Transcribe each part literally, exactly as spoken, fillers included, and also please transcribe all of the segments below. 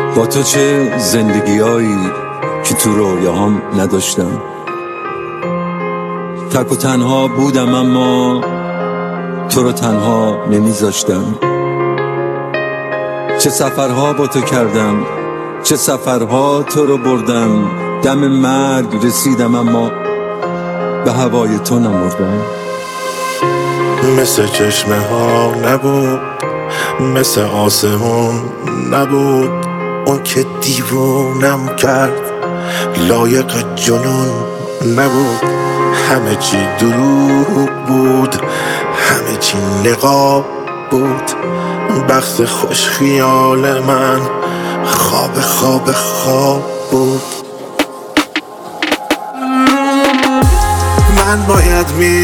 با تو چه زندگیایی که تو رویاهام نداشتم. تک و تنها بودم اما تو رو تنها نمیذاشتم. چه سفرها با تو کردم، چه سفرها تو رو بردم. دم مرگ رسیدم اما به هوای تو نمردم. مثل چشمه ها نبود، مثل آسمون نبود، اون که دیوونم کرد لایق جنون نبود. همه چی دروغ بود، همه چی نقاب بود. بخت خوش خیال من خواب خواب خواب بود. من باید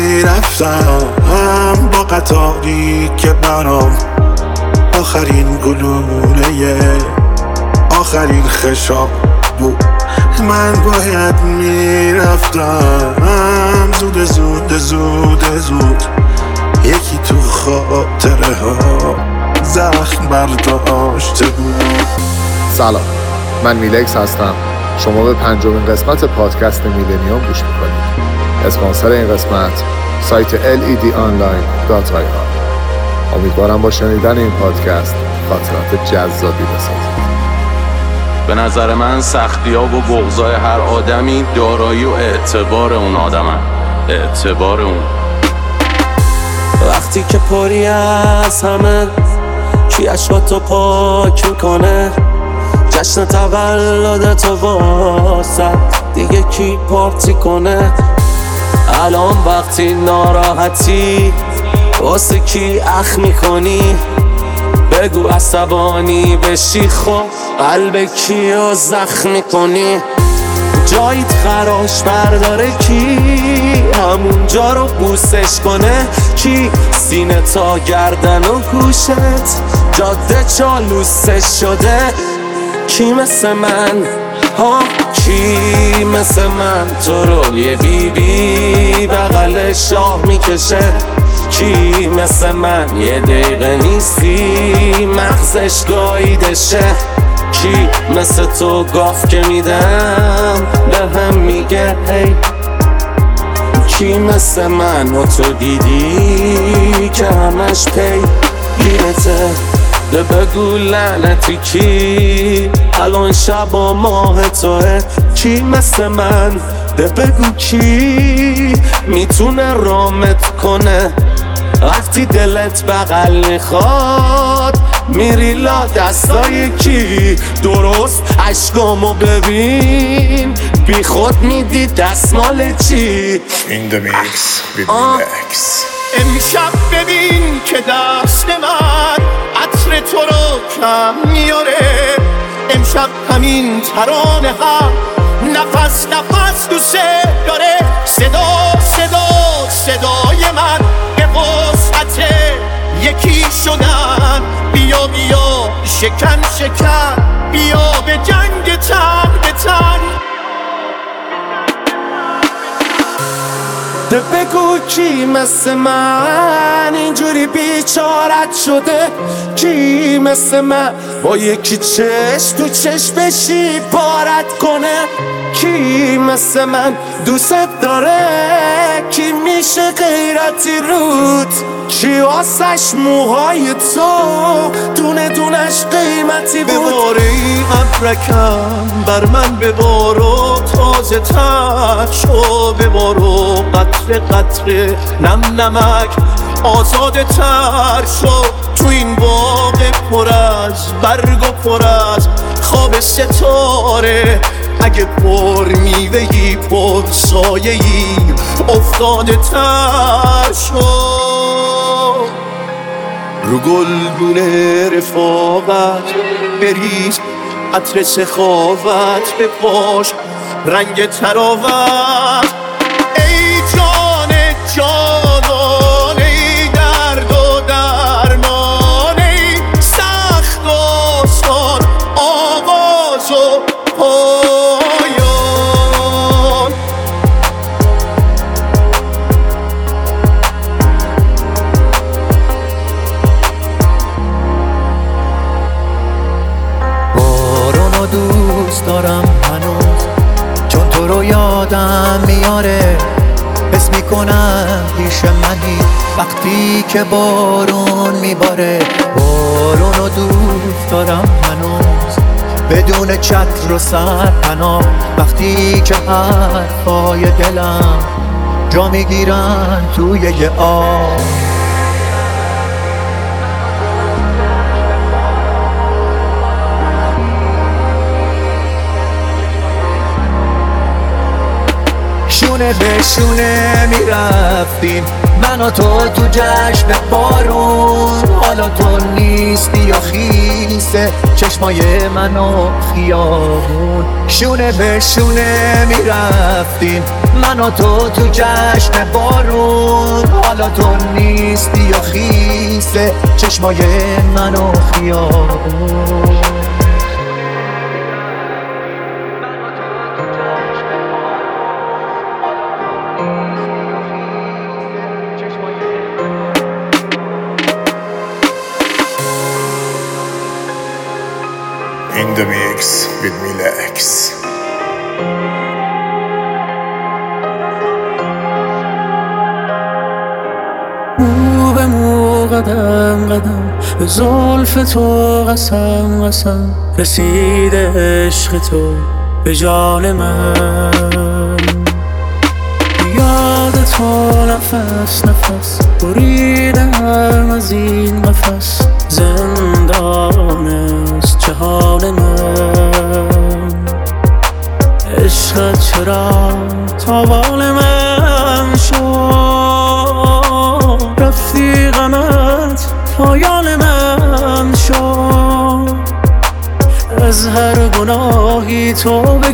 میرفتم با قطاری که برام آخرین گلوله آخرین خشاب بود. من باید میرفتم زود زود زود زود یکی تو خاطره ها زخم برداشته بود. سلام، من میلکس هستم. شما به پنجمین قسمت پادکست میلنیوم گوش میکنید. اسپانسر این قسمت سایت ال ای دی آنلاین دات آی آر. امیدوارم با شنیدن این پادکست خاطرات جذابی بسازید. به نظر من سختی‌ها و بغضای هر آدمی دارایی و اعتبار اون آدمه. اعتبار اون وقتی که پری از همه کی اشکاتو پاک میکنه، جشن تولدتو واسه دیگه کی پارتی کنه. الان وقتی ناراحتی واسه کی اخ میکنی، بگو عصبانی بشی خب قلب کیو زخم میکنی. جایت خراش برداره کی همون جا رو بوسش کنه، کی سینه تا گردن و گوشت جاده چالوسش شده. کی مثل من ها، کی مثل من تو رو یه بی بی بغل شاه میکشه. کی مثل من یه دقیقه نیستی مغزش گاییدشه. کی مثل تو گاف که میدم به هم میگه هی. کی مثل من و تو دیدی که همش پی گیرته، ده بگو لعنتی کی الان شب و ماه توه. کی مثل من ده بگو کی میتونه رامت کنه وقتی دلت بغل میخواد. میری لا دستای کی درست عشقامو ببین بی خود میدی دستمال چی. In the mix with Lex. امشب ببین که دست من عطر تو رو کم میاره. امشب همین ترانه هم نفس نفس دوست داره. صدا صدا صدای من به وسعت یکی شدن. بیا بیا شکن شکن بیا به جنگ تن به تن. ده بگو کی مثل من اینجوری بیچارت شده. کی مثل من با یکی چشم تو چشمشی بارت کنه. کی مثل من دوست داره، کی میشه غیرتی رود. کی آسش موهای تو دونه دونش قیمتی بود. بباره ای ابرکم بر من ببارو تازه تر شو. ببارو قطره قطره نم نمک آزاده تر شو. تو این باغ پر از برگ و پر از خواب ستاره. اگه پر میوهی پر سایه‌ای افتاده تر شو. رو گلگونه رفاقت بریز عطر سخاوت بپاش رنگ تراوت. ای جان جانان ای درد و درمان ای سخت آسان آغاز و پایان. باران دوست دارم هنوز، چون تو رو یادم میاره. حس میکنم پیش منی وقتی که بارون میباره. بارون رو دوست دارم هنوز، بدون چتر و سرپناه. وقتی که حرفای دلم جا میگیرن توی یه آب. شونه به شونه میرفتیم من و تو تو جشن بارون. حالا تو نیستی و خیسه چشمای من و خیابون. شونه به شونه میرفتیم من و تو تو جشن بارون. حالا تو نیستی و خیسه چشمای من و خیابون. In the mix with Milex. مو به مو قدم قدم به زلف تو قسم قسم رسیده عشق تو به جان من. یاد تو نفس نفس بریدم از این قفس. زندان است جهان من. عشقت چرا تاوان من شد. رفتی غمت پایان من شد. از هر گناهی توبه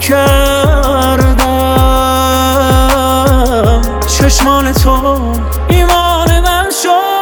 کردم. چشمان تو ایمان من شد.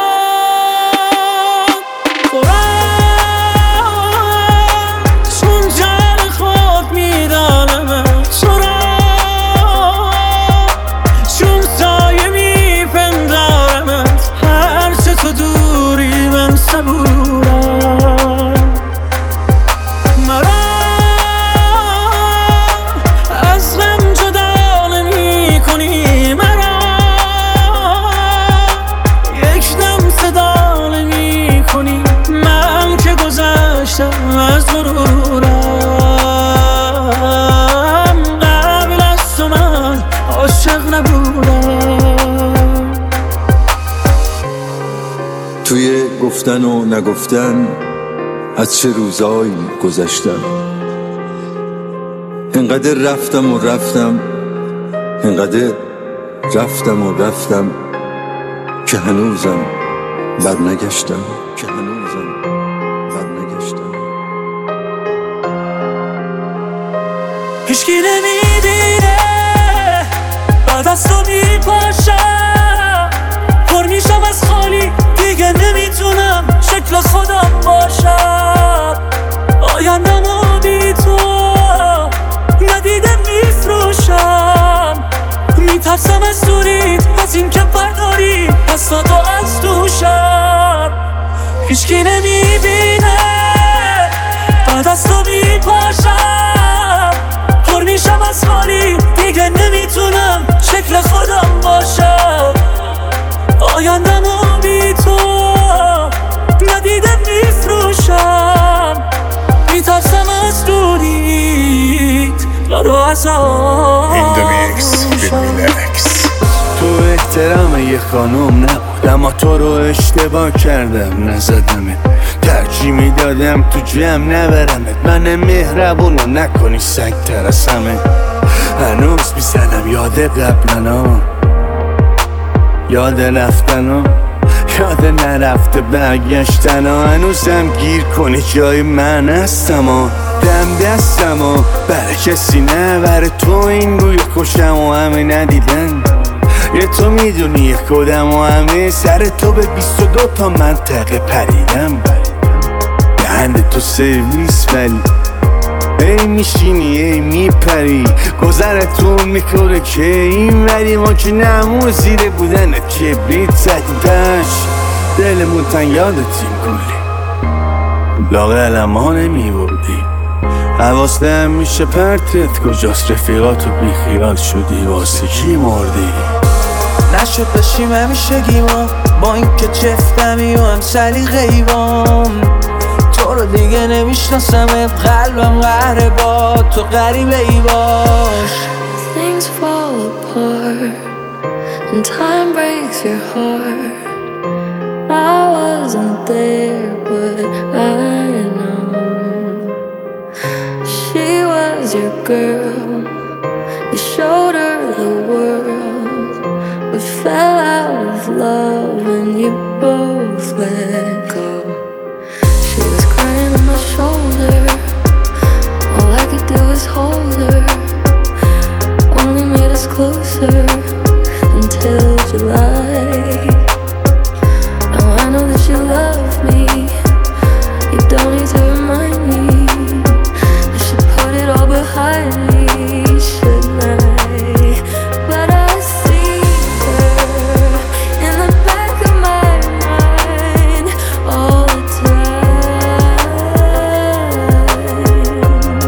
از غرورم قبل از تو من عاشق نبودم. توی گفتن و نگفتن از چه روزایی گذشتم. اینقدر رفتم و رفتم، اینقدر رفتم و رفتم که هنوزم برنگشتم که هنوزم برنگشتم. هیچکی نمیبینه بعد از تو میپاشم. پر میشم از خالی دیگه نمیتونم شکل خودم باشم. آیندمو بی تو ندیده میفروشم. میترسم از دوریت، از این که برداری دستا تو از دوشم. هیچکی نمیبینه بعد از تو میپاشم. پر میشم از خالی دیگه نمیتونم شکل خودم باشم. آیندمو بی تو ندیده میفروشم. میترسم از دوریت لارو از آن. In the mix with Milex. تو احترام یه خانوم نبود، اما تو رو اشتباه کردم نزدمت. ترجیح میدادم تو جمع نبرمت. من مهربونو نکنی سگ ترسمه. هنوز میزنم یاد قبلنا، یاد رفتنا، یاد نرفته برگشتنا. هنوزم گیر کنی جای من هستم و دم دستم و برای کسی نبره. تو این روی کشم و همه ندیدن. یه تو میدونی یه کدم و همه سر تو به بیست و دو تا منطقه پریدم. دهند تو سرویس ولی ای میشینی ای میپری. گذرتون میکنه که این ولی ما که نمو زیره بودنت کبریت زدیم تش. دلمون تن یادتیم کلی لاغل ما نمیبردی. حواسم میشه پرتت کجاست، رفیقاتو بی خیال شدی، واسه کی مردی؟ نشد بشیم همیشگیما، با این که چفتمی و هم سلیقه‌ایوام. تو رو دیگه نمیشناسمت، قلبم قهره با تو غریبه ای باش. Things fall apart and time breaks your heart. I wasn't there but I know she was your girl. You showed her the world. We fell out of love and you both let go. She was crying on my shoulder. All I could do was hold her. Only made us closer until July. Now I know that you love me. You don't need to remind me. I should put it all behind me, shouldn't I? But I see her in the back of my mind all the time.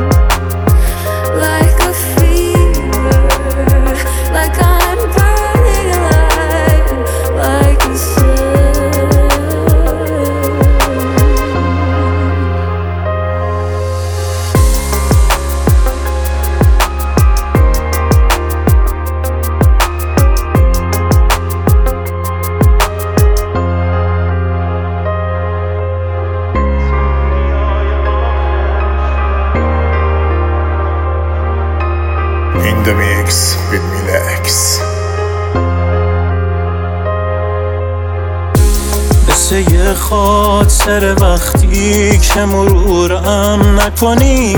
Like a fever, like I'm burning alive, like a sun. In the mix with Milex. مثل یه خاطر وقتی که مرورم نکنی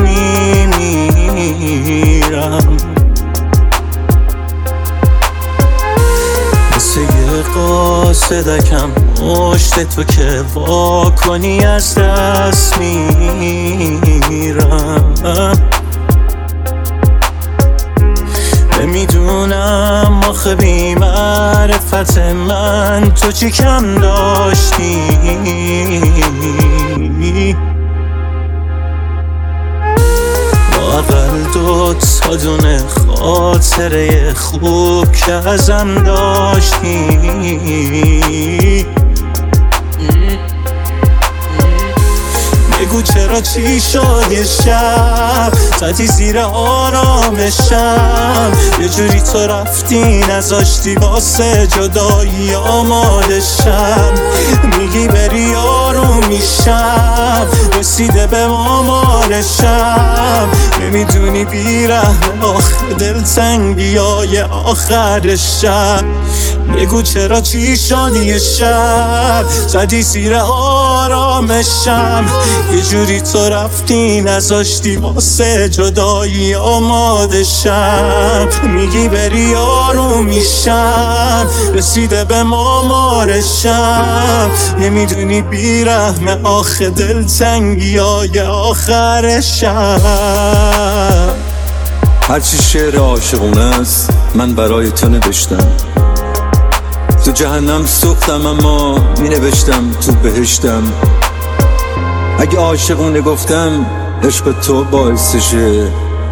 میمیرم. مثل یه قاصدکم مشت تو که وا کنی از دست میرم. نمیدونم آخه بی معرفت من تو چی کم داشتی. لااقل دو تا دونه خاطره خوب که ازم داشتی. بگو چرا چی شد یه شب زدی زیر آرامشم، یه جوری تو رفتی نذاشتی واسه جدایی آمادشم. میگی بری آروم میشم، رسیده به آمارشم. نمیدونی بیرحم آخه دلتنگی های آخرشم. بگو چرا چی شد یه شب زدی زیر آرامشم، یه جوری تو رفتی نذاشتی واسه جدایی آمادشم. میگی بری آروم میشم، رسیده به آمارشم. نمیدونی بیرحم آخه دلتنگی های آخرشم. هرچی شعر عاشقونه است من برای تو نوشتم. تو جهنم سوختم اما می نوشتم تو بهشتم. اگه عاشقونه گفتم عشق تو باعثشه،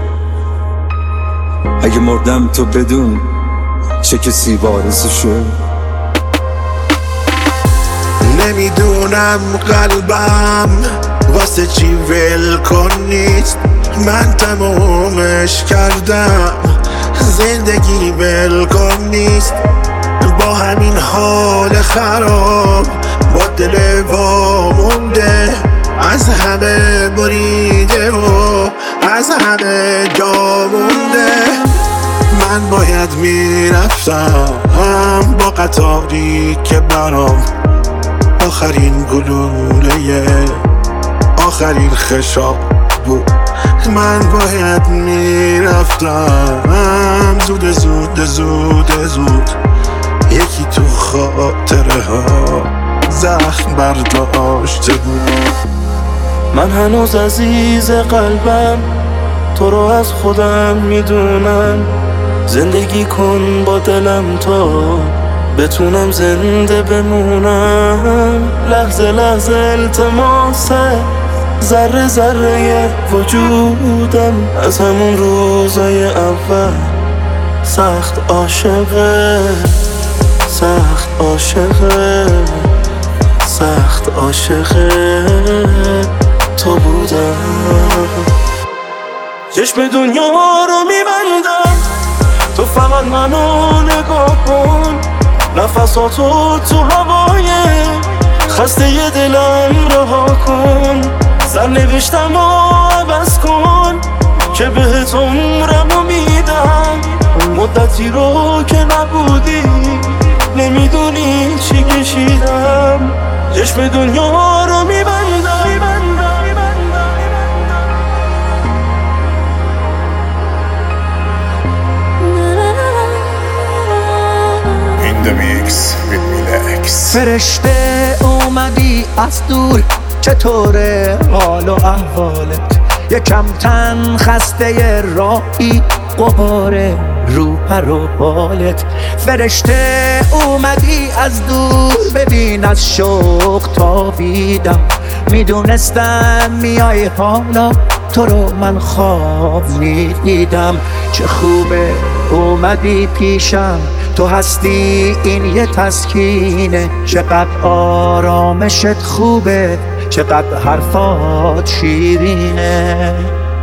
اگه مردم تو بدون چه کسی وارثشه. نمیدونم قلبم واسه چی ول کنیست، من تمومش کردم زندگی ول کنیست. با همین حال خراب با دل وامونده، از همه بریده و از همه جا مونده. من باید میرفتم با قطاری که برام آخرین گلوله آخرین خشاب بود. من باید میرفتم زود زود زود زود، یکی تو خاطره ها زخم برداشته بود. من هنوز عزیز قلبم تو رو از خودم میدونم. زندگی کن با دلم تا بتونم زنده بمونم. لحظه لحظه التماسه ذره ذره وجودم از همون روزای اول سخت عاشقه، سخت عاشقه، سخت عاشقه تو بودم. چشم دنیا رو میبندم، تو فقط منو نگاه کن، نفساتو تو هوای خسته ی دلم رها کن، سرنوشتم رو عوض کن که بهت عمرمو میدم. مدتی رو که نبودی نمیدونی چی کشیدم، چشم دنیا رو میبندم. In the mix with Milex. فرشته اومدی از دور، چطوره حال و احوالت؟ یکم تن خسته راهی، غباره رو پر و بالت. فرشته اومدی از دور، ببین از شوق تابیدم، میدونستم میای حالا تو رو من خواب میدیدم. چه خوبه اومدی پیشم، تو هستی این یه تسکینه، چقدر آرامشت خوبه، چقدر حرفات شیرینه.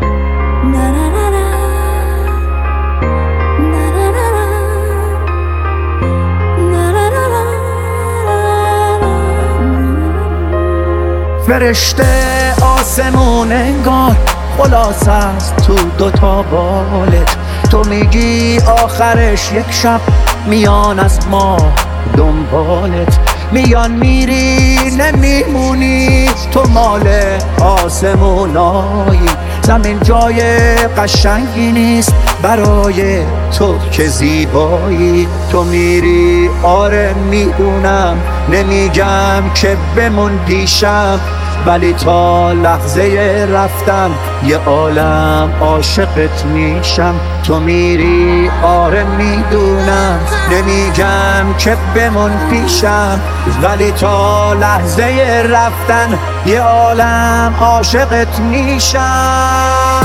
فرشته آسمون انگار خلاص است تو دوتا بالت، تو میگی آخرش یک شب میان از ما دنبالت، میان میری نمیمونی، تو مال آسمونایی، زمین جای قشنگی نیست برای تو که زیبایی. تو میری آره میدونم، نمیگم که بمون پیشم، ولی تا لحظه رفتن یه عالم عاشقت میشم. تو میری آره میدونم، نمیگم که بمون پیشم، ولی تا لحظه رفتن یه عالم عاشقت میشم.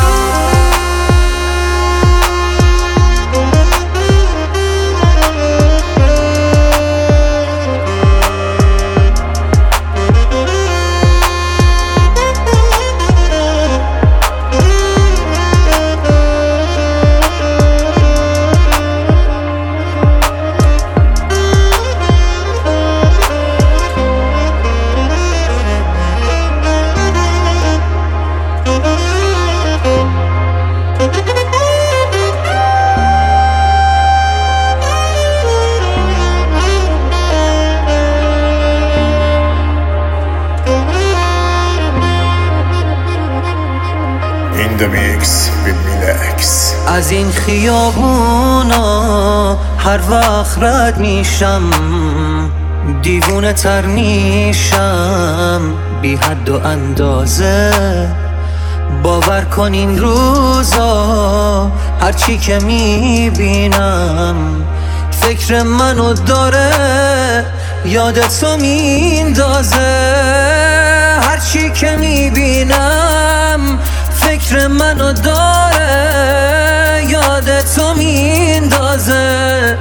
In the mix with Milex. از این خیابونا هر وقت رد میشم، دیوونه تر میشم بی حد و اندازه. باور کن این روزا هرچی که میبینم فکر منو داره یاد تو میندازه. هرچی که میبینم فکر منو داره یاد تو میندازه.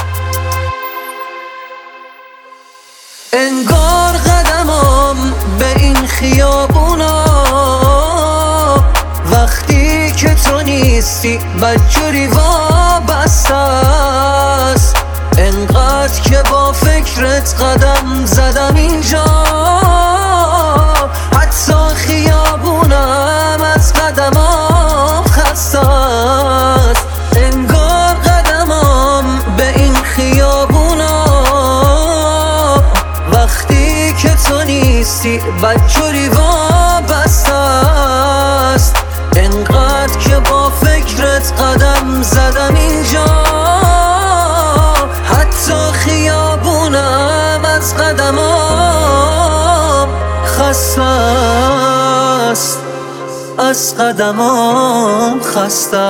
انگار قدمم به این خیابونا وقتی که تو نیستی بدجوری وابسته است. انقدر که با فکرت قدم زدم اینجا، حتی خیابونم از قدمام خسته است. انگار قدمم به این خیابونا وقتی که تو نیستی بدجوری وابسته است. انقدر که با فکرت قدم زدم اینجا، حتی خیابونم از قدمام خسته است، از قدمام خسته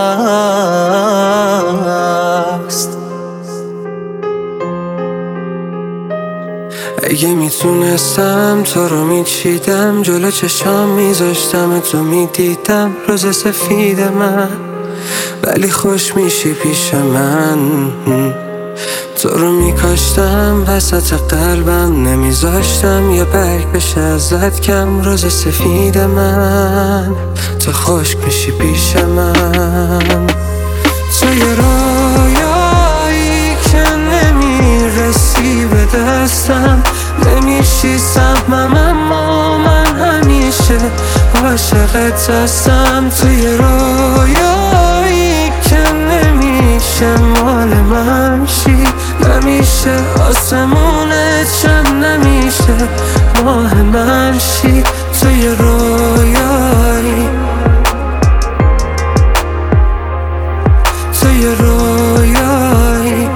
است. اگه میتونستم تو رو میچیدم، جلو چشام میذاشتم تو میدیدم روز سفید من، ولی خوش میشی پیش من. تو رو میکاشتم وسط قلبم، نمیذاشتم یه برگ بشه ازت کم روز سفید من. تو خشک میشی پیش من، تو یه رویایی که نمیرسی به دستم، نمیشی سهمم اما من همیشه عاشقت هستم. تو یه رویایی که نمیشه مال من شی، نمیشه آسمونت چند نمیشه ماه من شی. تو یه رویایی، تو یه رویایی،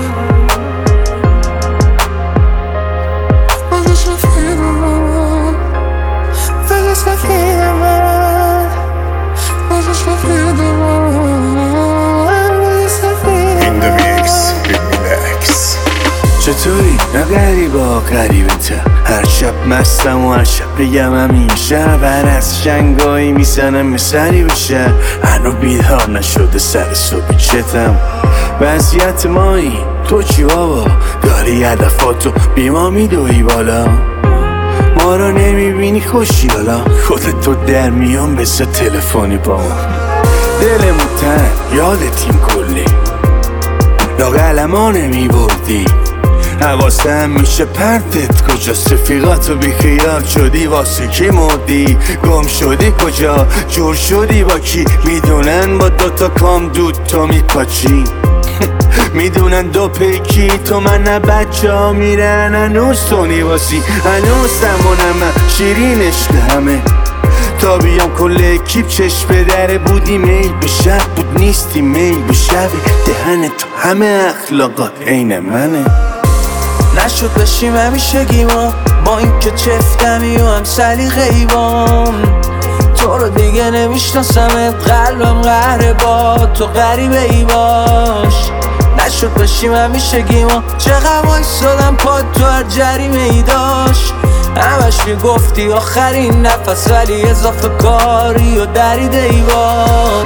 In the mix with Milex. چطوری؟ نه غریبا غریبته، هر شب مستم و هر شب بگم همین شب، هر از شنگایی میزنم مثلی بشه، هنو بیدار نشده سر صبح چتم. وضعیت مایی تو چی بابا؟ داری هدفاتو بی ما میدوی بالا، ما رو نمیبینی خوشی حالا، خودتو در میان بسه تلفنی با ما. دلمون تن یادتیم کلی، لااقل ما نمیبردی، حواستم میشه پرتت کجاست، رفیقاتو بیخیال شدی واسه کی مردی، گم شدی کجا، جور شدی با کی، میدونن با دوتا کام دود تو میپاچی میدونن دو پیکی تو من نه بچه ها میرن هنوز تو نیواسی، هنوز سمونم شیرین عشق همه، تا بیام کل اکیب چشم به دره بودی، میل به شب بود نیستی میل به شب، دهن تو همه اخلاقات عین منه. نشد بشیم همیشه گیما، با این که چفتمی و هم سلیقه‌ای بام، تو رو دیگه نمیشناسم، قلبم قهره با تو غریبه ای باش. نشد بشیم همیشه گیما، چقدر وایسادم پاد تو هر جریمه ای داشت، همش میگفتی آخرین نفس ولی اضافه کاری و دریده ای باد.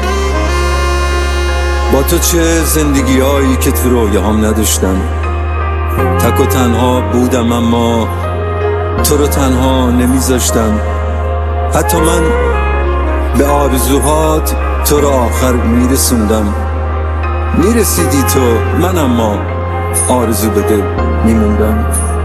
با تو چه زندگی هایی که تو رویاهام نداشتم، تک و تنها بودم اما تو رو تنها نمیذاشتم، حتی من به آرزوهات تو رو آخر میرسوندم، میرسیدی تو من اما آرزو به دل میموندم.